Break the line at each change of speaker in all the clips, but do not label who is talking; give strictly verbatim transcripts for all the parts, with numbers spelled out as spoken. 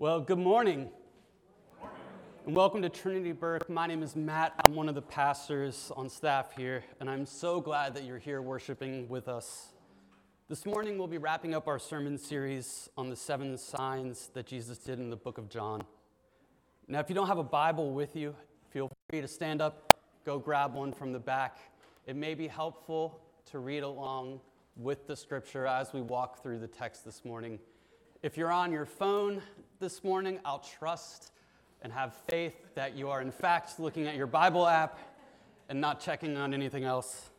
Well, good morning. And welcome to Trinity Burke. My name is Matt. I'm one of the pastors on staff here, and I'm so glad that you're here worshiping with us. This morning, we'll be wrapping up our sermon series on the seven signs that Jesus did in the book of John. Now, if you don't have a Bible with you, feel free to stand up, go grab one from the back. It may be helpful to read along with the scripture as we walk through the text this morning. If you're on your phone this morning, I'll trust and have faith that you are in fact looking at your Bible app and not checking on anything else.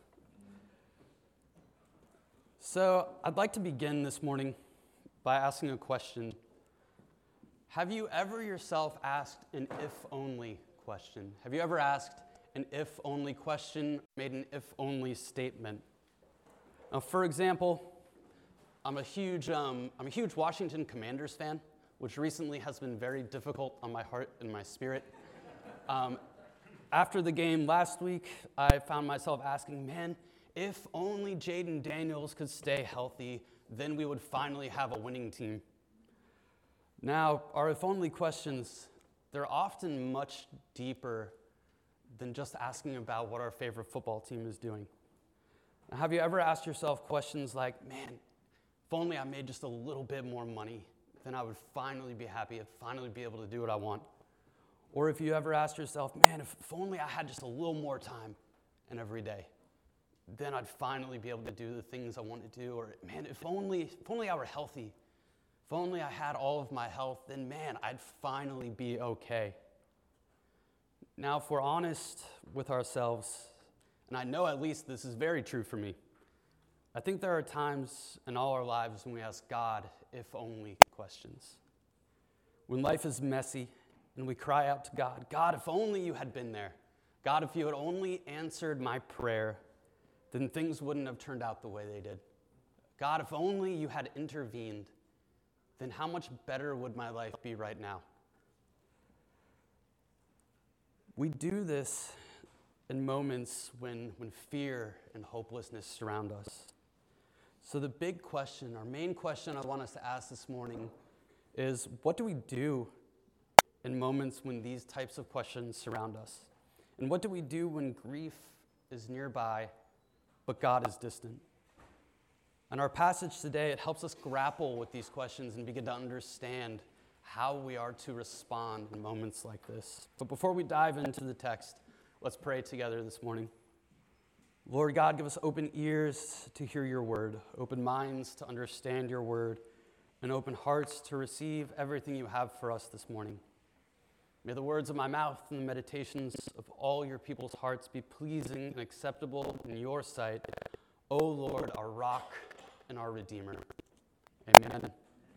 So I'd like to begin this morning by asking a question. Have you ever yourself asked an if-only question? Have you ever asked an if-only question, made an if-only statement? Now, for example, I'm a huge um, I'm a huge Washington Commanders fan, which recently has been very difficult on my heart and my spirit. Um, after the game last week, I found myself asking, man, if only Jaden Daniels could stay healthy, then we would finally have a winning team. Now, our if-only questions, they're often much deeper than just asking about what our favorite football team is doing. Now, have you ever asked yourself questions like, man, if only I made just a little bit more money, then I would finally be happy and finally be able to do what I want. Or if you ever asked yourself, man, if, if only I had just a little more time in every day, then I'd finally be able to do the things I want to do. Or man, if only, if only I were healthy, if only I had all of my health, then man, I'd finally be okay. Now, if we're honest with ourselves, and I know at least this is very true for me, I think there are times in all our lives when we ask God if only questions. When life is messy and we cry out to God, God, if only you had been there. God, if you had only answered my prayer, then things wouldn't have turned out the way they did. God, if only you had intervened, then how much better would my life be right now? We do this in moments when, when fear and hopelessness surround us. So the big question, our main question I want us to ask this morning is, what do we do in moments when these types of questions surround us? And what do we do when grief is nearby, but God is distant? In our passage today, it helps us grapple with these questions and begin to understand how we are to respond in moments like this. But before we dive into the text, let's pray together this morning. Lord God, give us open ears to hear your word, open minds to understand your word, and open hearts to receive everything you have for us this morning. May the words of my mouth and the meditations of all your people's hearts be pleasing and acceptable in your sight, O Lord, our rock and our redeemer. Amen.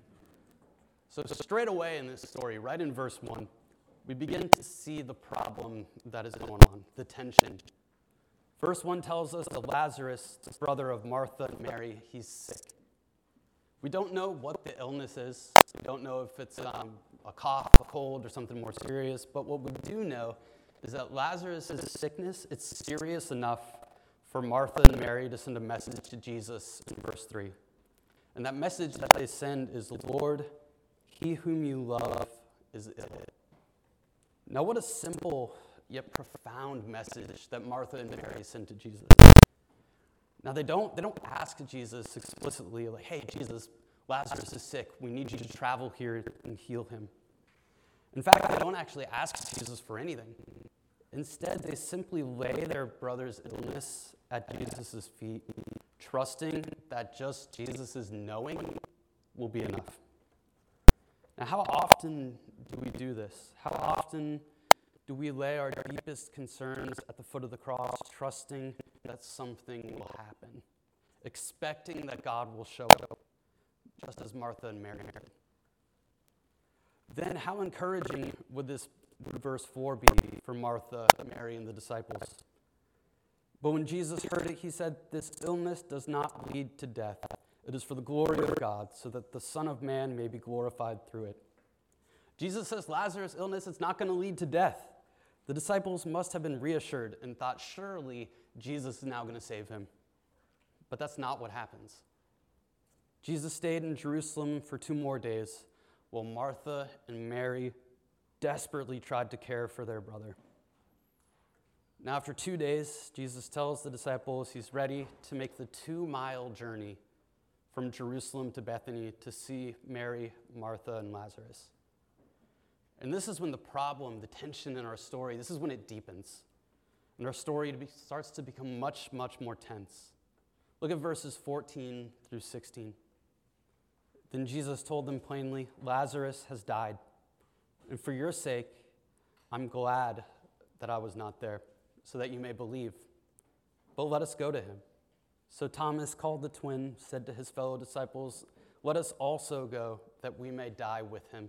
So straight away in this story, right in verse one, we begin to see the problem that is going on, the tension. Verse one tells us that Lazarus, the brother of Martha and Mary, he's sick. We don't know what the illness is. We don't know if it's um, a cough, a cold, or something more serious. But what we do know is that Lazarus' sickness, it's serious enough for Martha and Mary to send a message to Jesus in verse three. And that message that they send is, Lord, he whom you love is ill. Now, what a simple yet profound message that Martha and Mary sent to Jesus. Now, they don't, they don't ask Jesus explicitly, like, hey, Jesus, Lazarus is sick. We need you to travel here and heal him. In fact, they don't actually ask Jesus for anything. Instead, they simply lay their brother's illness at Jesus' feet, trusting that just Jesus' knowing will be enough. Now, how often do we do this? How often do we lay our deepest concerns at the foot of the cross, trusting that something will happen, expecting that God will show up, just as Martha and Mary did? Then how encouraging would this would verse four be for Martha, Mary, and the disciples? But when Jesus heard it, he said, this illness does not lead to death. It is for the glory of God, so that the Son of Man may be glorified through it. Jesus says Lazarus' illness is not going to lead to death. The disciples must have been reassured and thought, surely Jesus is now going to save him. But that's not what happens. Jesus stayed in Jerusalem for two more days, while Martha and Mary desperately tried to care for their brother. Now, after two days, Jesus tells the disciples he's ready to make the two-mile journey from Jerusalem to Bethany to see Mary, Martha, and Lazarus. And this is when the problem, the tension in our story, this is when it deepens. And our story starts to become much, much more tense. Look at verses fourteen through sixteen. Then Jesus told them plainly, Lazarus has died, and for your sake, I'm glad that I was not there, so that you may believe. But let us go to him. So Thomas, called the twin, said to his fellow disciples, let us also go, that we may die with him.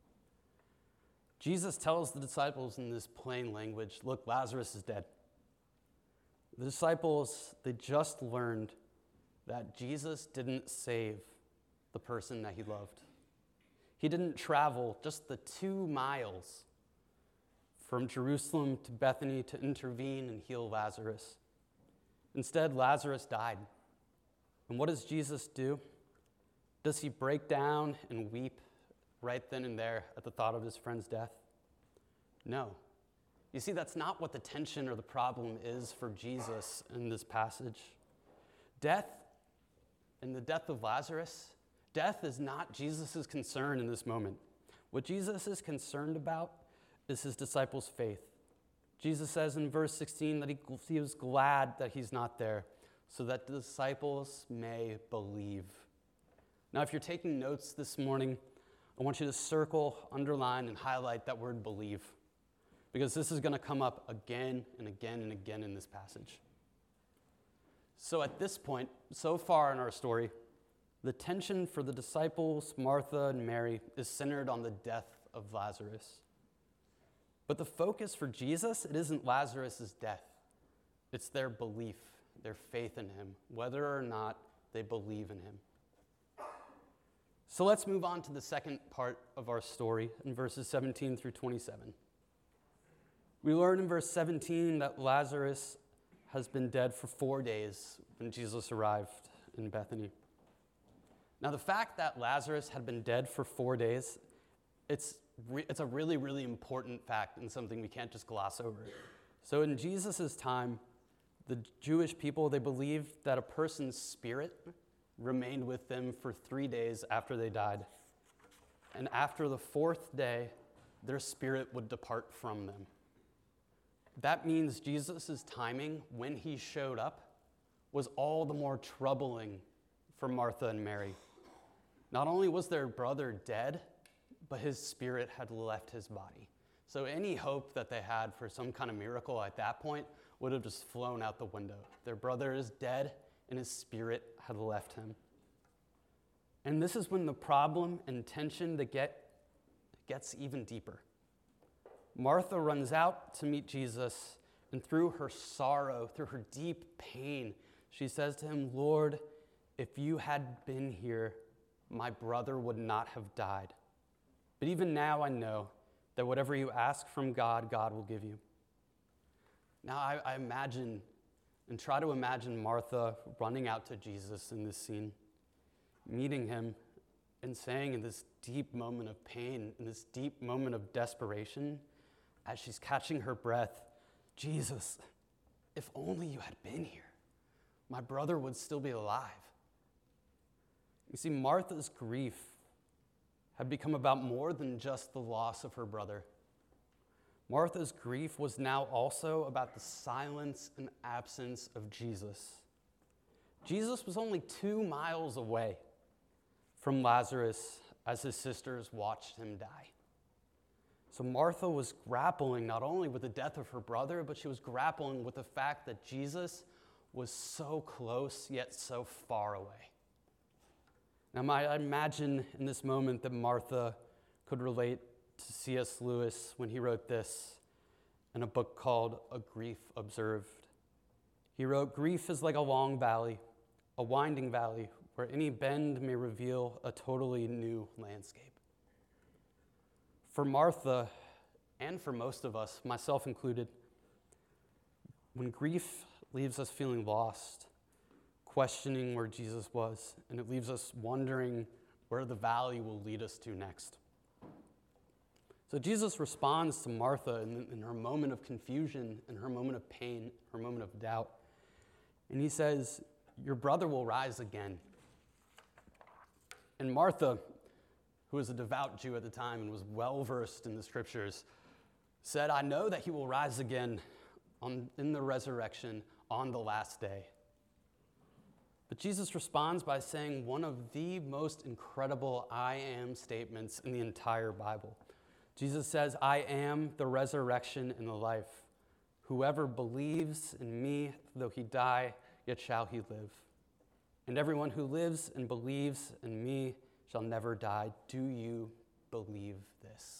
Jesus tells the disciples in this plain language, look, Lazarus is dead. The disciples, they just learned that Jesus didn't save the person that he loved. He didn't travel just the two miles from Jerusalem to Bethany to intervene and heal Lazarus. Instead, Lazarus died. And what does Jesus do? Does he break down and weep right then and there at the thought of his friend's death? No. You see, that's not what the tension or the problem is for Jesus in this passage. Death and the death of Lazarus, death is not Jesus' concern in this moment. What Jesus is concerned about is his disciples' faith. Jesus says in verse sixteen that he, he was glad that he's not there so that the disciples may believe. Now, if you're taking notes this morning, I want you to circle, underline, and highlight that word believe, because this is going to come up again and again and again in this passage. So at this point, so far in our story, the tension for the disciples, Martha and Mary, is centered on the death of Lazarus. But the focus for Jesus, it isn't Lazarus' death. It's their belief, their faith in him, whether or not they believe in him. So let's move on to the second part of our story in verses seventeen through twenty-seven. We learn in verse seventeen that Lazarus has been dead for four days when Jesus arrived in Bethany. Now, the fact that Lazarus had been dead for four days, it's re- it's a really, really important fact and something we can't just gloss over. So in Jesus' time, the Jewish people, they believed that a person's spirit remained with them for three days after they died. And after the fourth day, their spirit would depart from them. That means Jesus' timing, when he showed up, was all the more troubling for Martha and Mary. Not only was their brother dead, but his spirit had left his body. So any hope that they had for some kind of miracle at that point would have just flown out the window. Their brother is dead, and his spirit had left him. And this is when the problem and tension that get, gets even deeper. Martha runs out to meet Jesus, and through her sorrow, through her deep pain, she says to him, Lord, if you had been here, my brother would not have died. But even now I know that whatever you ask from God, God will give you. Now I, I imagine and try to imagine Martha running out to Jesus in this scene, meeting him and saying in this deep moment of pain, in this deep moment of desperation, as she's catching her breath, Jesus, if only you had been here, my brother would still be alive. You see, Martha's grief had become about more than just the loss of her brother. Martha's grief was now also about the silence and absence of Jesus. Jesus was only two miles away from Lazarus as his sisters watched him die. So Martha was grappling not only with the death of her brother, but she was grappling with the fact that Jesus was so close yet so far away. Now, I imagine in this moment that Martha could relate to C S Lewis when he wrote this in a book called A Grief Observed. He wrote, "Grief is like a long valley, a winding valley, where any bend may reveal a totally new landscape." For Martha, and for most of us, myself included, when grief leaves us feeling lost, questioning where Jesus was, and it leaves us wondering where the valley will lead us to next. So Jesus responds to Martha in, in her moment of confusion, in her moment of pain, her moment of doubt. And he says, your brother will rise again. And Martha, who was a devout Jew at the time and was well-versed in the scriptures, said, I know that he will rise again on, in the resurrection on the last day. But Jesus responds by saying one of the most incredible I am statements in the entire Bible. Jesus says, I am the resurrection and the life. Whoever believes in me, though he die, yet shall he live. And everyone who lives and believes in me shall never die. Do you believe this?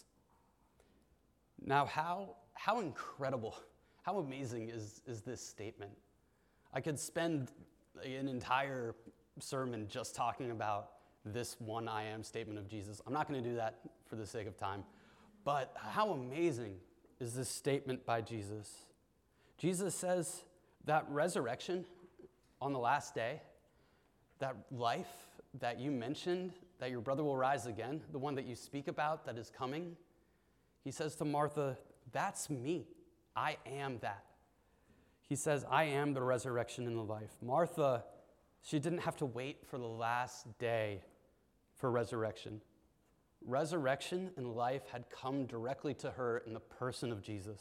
Now, how, how incredible, how amazing is, is this statement? I could spend an entire sermon just talking about this one I am statement of Jesus. I'm not going to do that for the sake of time. But how amazing is this statement by Jesus? Jesus says that resurrection on the last day, that life that you mentioned, that your brother will rise again, the one that you speak about that is coming, he says to Martha, that's me. I am that. He says, I am the resurrection and the life. Martha, she didn't have to wait for the last day for resurrection. Resurrection and life had come directly to her in the person of Jesus.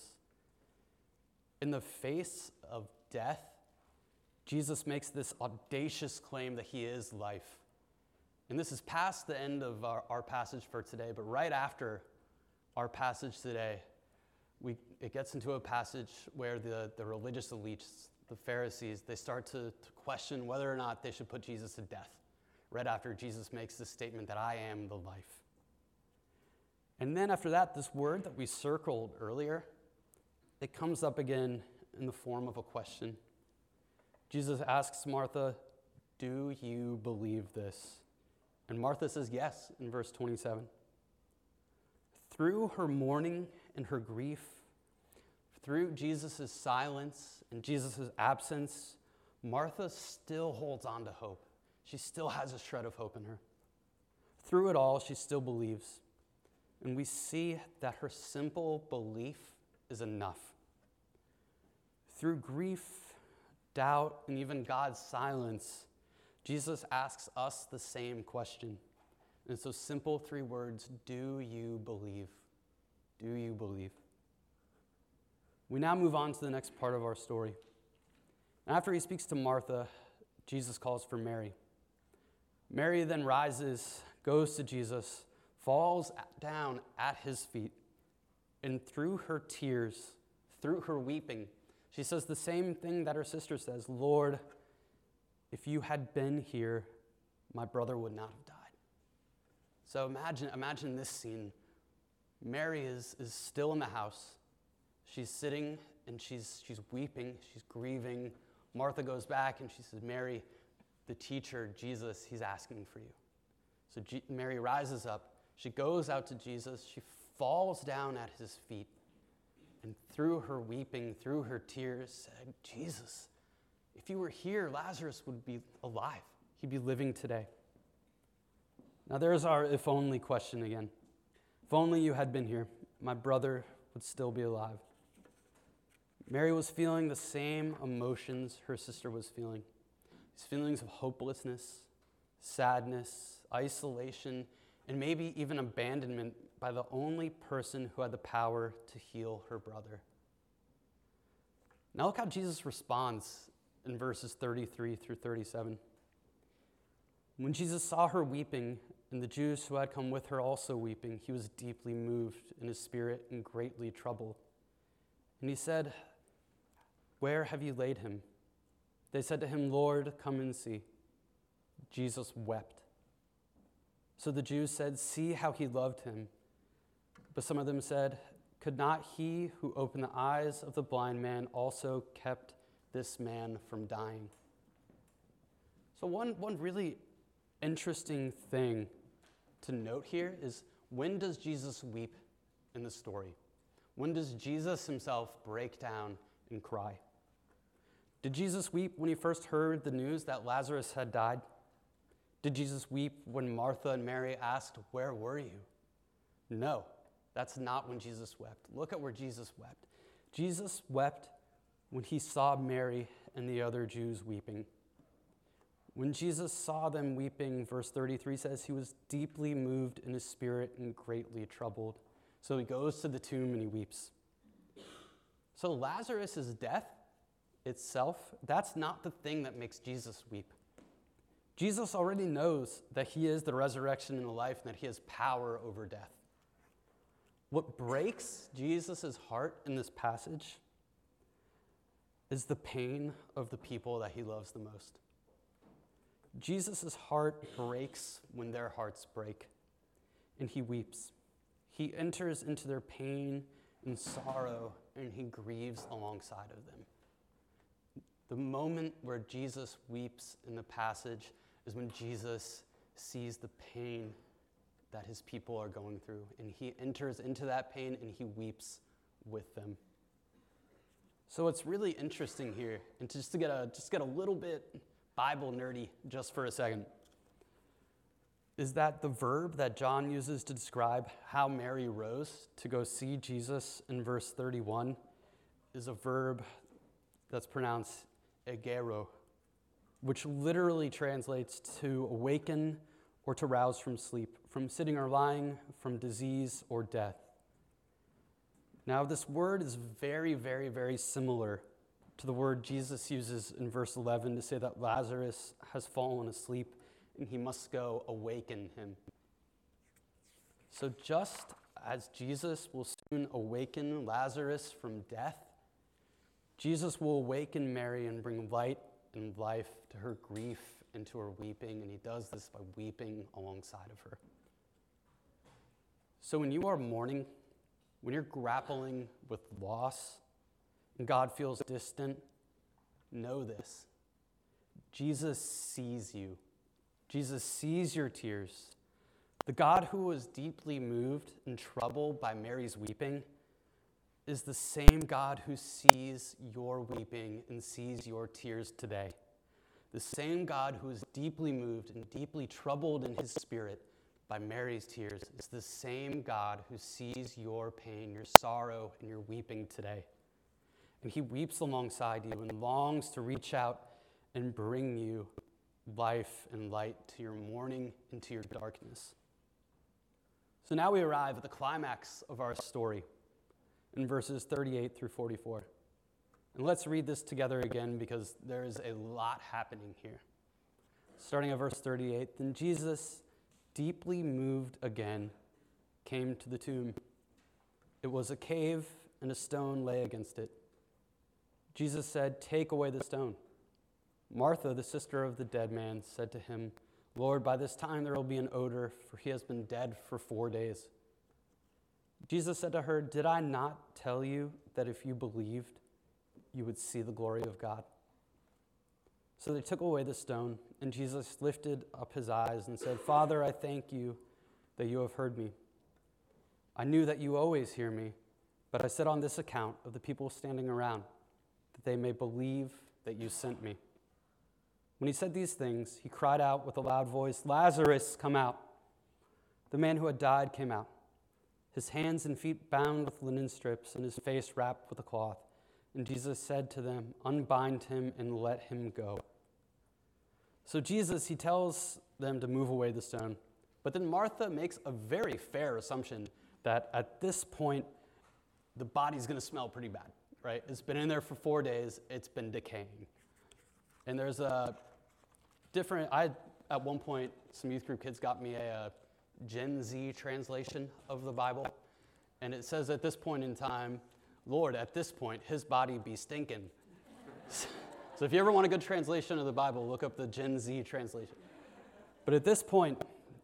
In the face of death, Jesus makes this audacious claim that he is life. And this is past the end of our, our passage for today, but right after our passage today, we, it gets into a passage where the, the religious elites, the Pharisees, they start to, to question whether or not they should put Jesus to death, right after Jesus makes this statement that I am the life. And then after that, this word that we circled earlier, it comes up again in the form of a question. Jesus asks Martha, do you believe this? And Martha says yes in verse twenty-seven. Through her mourning and her grief, through Jesus' silence and Jesus' absence, Martha still holds on to hope. She still has a shred of hope in her. Through it all, she still believes. And we see that her simple belief is enough. Through grief, doubt, and even God's silence, Jesus asks us the same question. And it's those simple three words, do you believe? Do you believe? We now move on to the next part of our story. And after he speaks to Martha, Jesus calls for Mary. Mary then rises, goes to Jesus, falls down at his feet, and through her tears, through her weeping, she says the same thing that her sister says, Lord, if you had been here, my brother would not have died. So imagine, imagine this scene. Mary is, is still in the house. She's sitting and she's, she's weeping, she's grieving. Martha goes back and she says, Mary, the teacher, Jesus, he's asking for you. So G- Mary rises up. She goes out to Jesus. She falls down at his feet. And through her weeping, through her tears, said, Jesus, if you were here, Lazarus would be alive. He'd be living today. Now there's our if only question again. If only you had been here, my brother would still be alive. Mary was feeling the same emotions her sister was feeling. These feelings of hopelessness, sadness, isolation, and maybe even abandonment by the only person who had the power to heal her brother. Now look how Jesus responds in verses thirty-three through thirty-seven. When Jesus saw her weeping, and the Jews who had come with her also weeping, he was deeply moved in his spirit and greatly troubled. And he said, where have you laid him? They said to him, Lord, come and see. Jesus wept. So the Jews said, see how he loved him. But some of them said, could not he who opened the eyes of the blind man also kept this man from dying? So one, one really interesting thing to note here is, when does Jesus weep in the story? When does Jesus himself break down and cry? Did Jesus weep when he first heard the news that Lazarus had died? Did Jesus weep when Martha and Mary asked, where were you? No. That's not when Jesus wept. Look at where Jesus wept. Jesus wept when he saw Mary and the other Jews weeping. When Jesus saw them weeping, verse thirty-three says, he was deeply moved in his spirit and greatly troubled. So he goes to the tomb and he weeps. So Lazarus' death itself, that's not the thing that makes Jesus weep. Jesus already knows that he is the resurrection and the life and that he has power over death. What breaks Jesus' heart in this passage is the pain of the people that he loves the most. Jesus' heart breaks when their hearts break, and he weeps. He enters into their pain and sorrow, and he grieves alongside of them. The moment where Jesus weeps in the passage is when Jesus sees the pain that his people are going through, and he enters into that pain and he weeps with them. So it's really interesting here, and just to get a just get a little bit Bible nerdy just for a second, is that the verb that John uses to describe how Mary rose to go see Jesus in verse thirty-one is a verb that's pronounced egero, which literally translates to awaken or to rouse from sleep, from sitting or lying, from disease or death. Now, this word is very, very, very similar to the word Jesus uses in verse eleven to say that Lazarus has fallen asleep and he must go awaken him. So just as Jesus will soon awaken Lazarus from death, Jesus will awaken Mary and bring light and life to her grief and to her weeping, and he does this by weeping alongside of her. So when you are mourning, when you're grappling with loss, and God feels distant, know this. Jesus sees you. Jesus sees your tears. The God who was deeply moved and troubled by Mary's weeping is the same God who sees your weeping and sees your tears today. The same God who is deeply moved and deeply troubled in his spirit by Mary's tears is the same God who sees your pain, your sorrow, and your weeping today. And he weeps alongside you and longs to reach out and bring you life and light to your mourning and to your darkness. So now we arrive at the climax of our story in verses thirty-eight through forty-four. And let's read this together again because there is a lot happening here. Starting at verse thirty-eight, then Jesus, deeply moved again, came to the tomb. It was a cave, and a stone lay against it. Jesus said, "Take away the stone." Martha, the sister of the dead man, said to him, "Lord, by this time there will be an odor, for he has been dead for four days." Jesus said to her, "Did I not tell you that if you believed, you would see the glory of God?" So they took away the stone, and Jesus lifted up his eyes and said, "Father, I thank you that you have heard me. I knew that you always hear me, but I said on this account of the people standing around, that they may believe that you sent me." When he said these things, he cried out with a loud voice, "Lazarus, come out." The man who had died came out, his hands and feet bound with linen strips and his face wrapped with a cloth. And Jesus said to them, "Unbind him and let him go." So Jesus, he tells them to move away the stone. But then Martha makes a very fair assumption that at this point, the body's going to smell pretty bad, right? It's been in there for four days. It's been decaying. And there's a different, I, at one point, some youth group kids got me a, a Gen Z translation of the Bible. And it says at this point in time, "Lord, at this point, his body be stinking." So if you ever want a good translation of the Bible, look up the Gen Z translation. But at this point,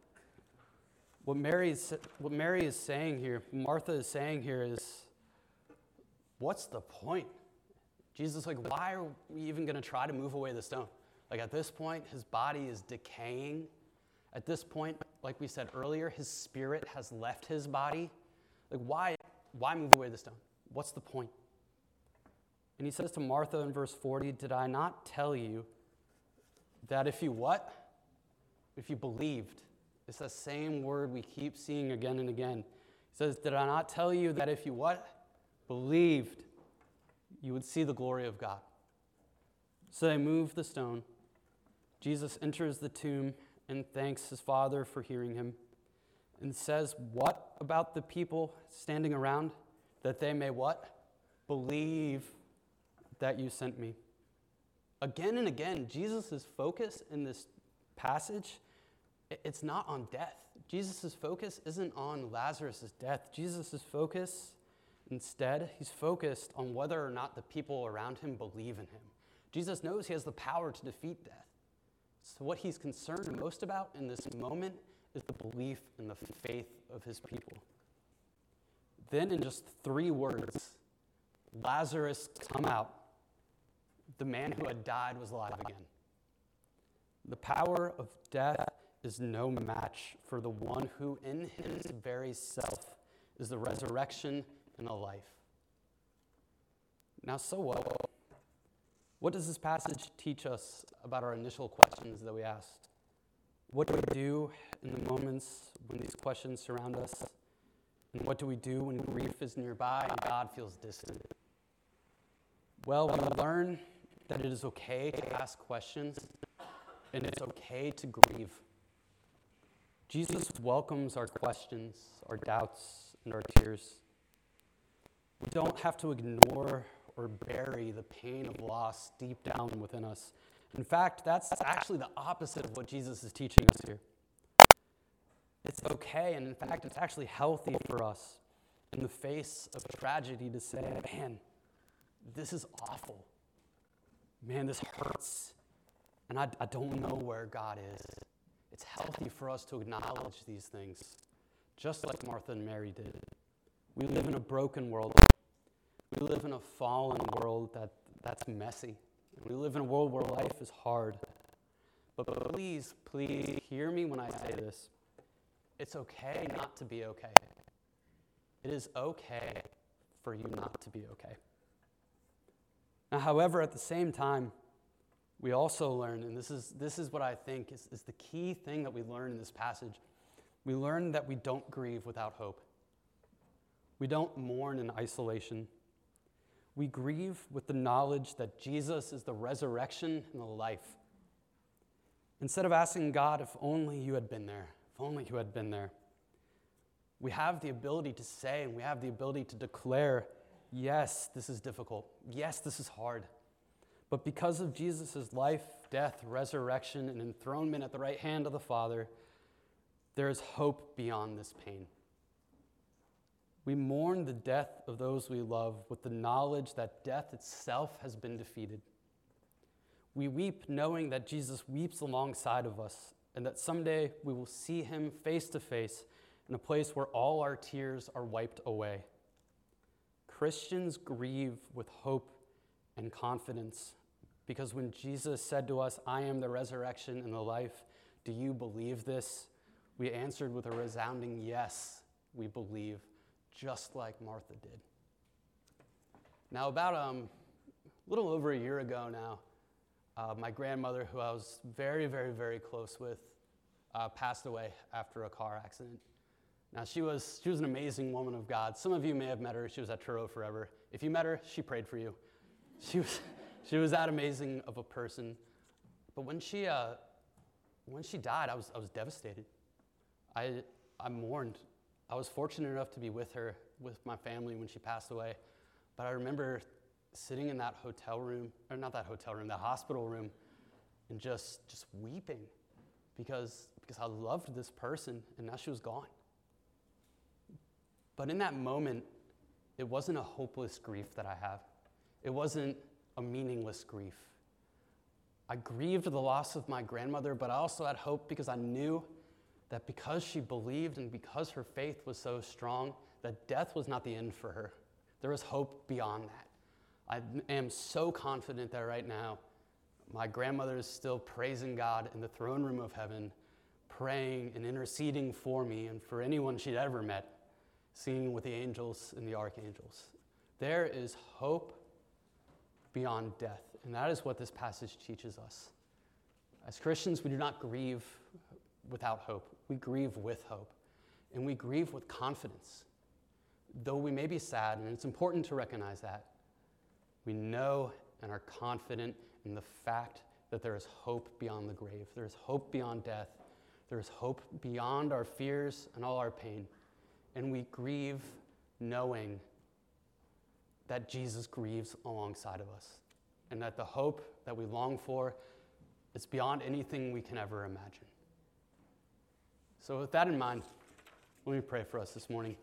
what Mary's, what Mary is saying here, Martha is saying here is, what's the point? Jesus, like, why are we even going to try to move away the stone? Like, at this point, his body is decaying. At this point, like we said earlier, his spirit has left his body. Like, why, why move away the stone? What's the point? And he says to Martha in verse forty, "Did I not tell you that if you what? If you believed," it's the same word we keep seeing again and again. He says, did I not tell you that if you what? Believed, you would see the glory of God. So they move the stone. Jesus enters the tomb and thanks his Father for hearing him and says, what about the people standing around? That they may what? Believe that you sent me. Again and again, Jesus' focus in this passage, it's not on death. Jesus' focus isn't on Lazarus' death. Jesus' focus, instead, he's focused on whether or not the people around him believe in him. Jesus knows he has the power to defeat death. So what he's concerned most about in this moment is the belief and the faith of his people. Then in just three words, Lazarus, come out. The man who had died was alive again. The power of death is no match for the one who in his very self is the resurrection and the life. Now, so what? What does this passage teach us about our initial questions that we asked? What do we do in the moments when these questions surround us? And what do we do when grief is nearby and God feels distant? Well, we learn that it is okay to ask questions and it's okay to grieve. Jesus welcomes our questions, our doubts, and our tears. We don't have to ignore or bury the pain of loss deep down within us. In fact, that's actually the opposite of what Jesus is teaching us here. It's okay, and in fact, it's actually healthy for us in the face of tragedy to say, man, this is awful. Man, this hurts. And I, I don't know where God is. It's healthy for us to acknowledge these things, just like Martha and Mary did. We live in a broken world. We live in a fallen world that, that's messy. We live in a world where life is hard. But please, please hear me when I say this. It's okay not to be okay. It is okay for you not to be okay. Now, however, at the same time, we also learn, and this is this is what I think is, is the key thing that we learn in this passage. We learn that we don't grieve without hope. We don't mourn in isolation. We grieve with the knowledge that Jesus is the resurrection and the life. Instead of asking God, if only you had been there, if only you had been there, we have the ability to say and we have the ability to declare, yes, this is difficult. Yes, this is hard. But because of Jesus' life, death, resurrection, and enthronement at the right hand of the Father, there is hope beyond this pain. We mourn the death of those we love with the knowledge that death itself has been defeated. We weep knowing that Jesus weeps alongside of us and that someday we will see him face to face in a place where all our tears are wiped away. Christians grieve with hope and confidence because when Jesus said to us, I am the resurrection and the life, do you believe this? We answered with a resounding yes, we believe, just like Martha did. Now, about um, a little over a year ago now, uh, my grandmother, who I was very, very, very close with, uh, passed away after a car accident. Now, she was she was an amazing woman of God. Some of you may have met her. She was at Truro Forever. If you met her, she prayed for you. She was she was that amazing of a person. But when she uh, when she died, I was I was devastated. I I mourned. I was fortunate enough to be with her, with my family when she passed away. But I remember sitting in that hotel room, or not that hotel room, that hospital room, and just just weeping because because I loved this person and now she was gone. But in that moment, it wasn't a hopeless grief that I have. It wasn't a meaningless grief. I grieved the loss of my grandmother, but I also had hope because I knew that because she believed and because her faith was so strong, that death was not the end for her. There was hope beyond that. I am so confident that right now, my grandmother is still praising God in the throne room of heaven, praying and interceding for me and for anyone she'd ever met, singing with the angels and the archangels. There is hope beyond death, and that is what this passage teaches us. As Christians, we do not grieve without hope. We grieve with hope, and we grieve with confidence though we may be sad, and it's important to recognize that, we know and are confident in the fact that there is hope beyond the grave. There is hope beyond death. There is hope beyond our fears and all our pain. And we grieve knowing that Jesus grieves alongside of us, and that the hope that we long for is beyond anything we can ever imagine. So with that in mind, let me pray for us this morning.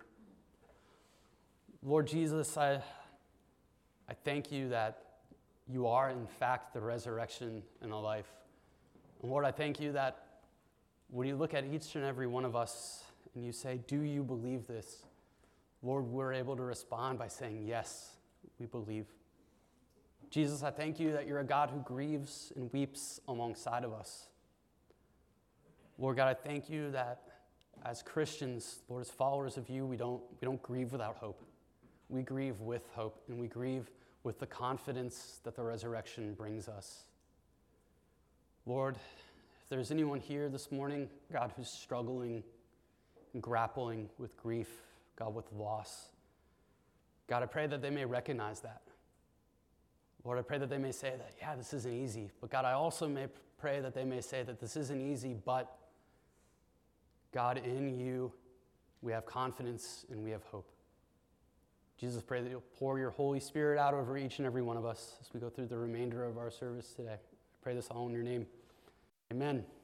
Lord Jesus, I, I thank you that you are, in fact, the resurrection and the life. And Lord, I thank you that when you look at each and every one of us and you say, do you believe this? Lord, we're able to respond by saying, yes, we believe. Jesus, I thank you that you're a God who grieves and weeps alongside of us. Lord God, I thank you that as Christians, Lord, as followers of you, we don't, we don't grieve without hope. We grieve with hope, and we grieve with the confidence that the resurrection brings us. Lord, if there's anyone here this morning, God, who's struggling and grappling with grief, God, with loss, God, I pray that they may recognize that. Lord, I pray that they may say that, yeah, this isn't easy. But God, I also may pray that they may say that this isn't easy, but God, in you, we have confidence and we have hope. Jesus, pray that you'll pour your Holy Spirit out over each and every one of us as we go through the remainder of our service today. I pray this all in your name. Amen.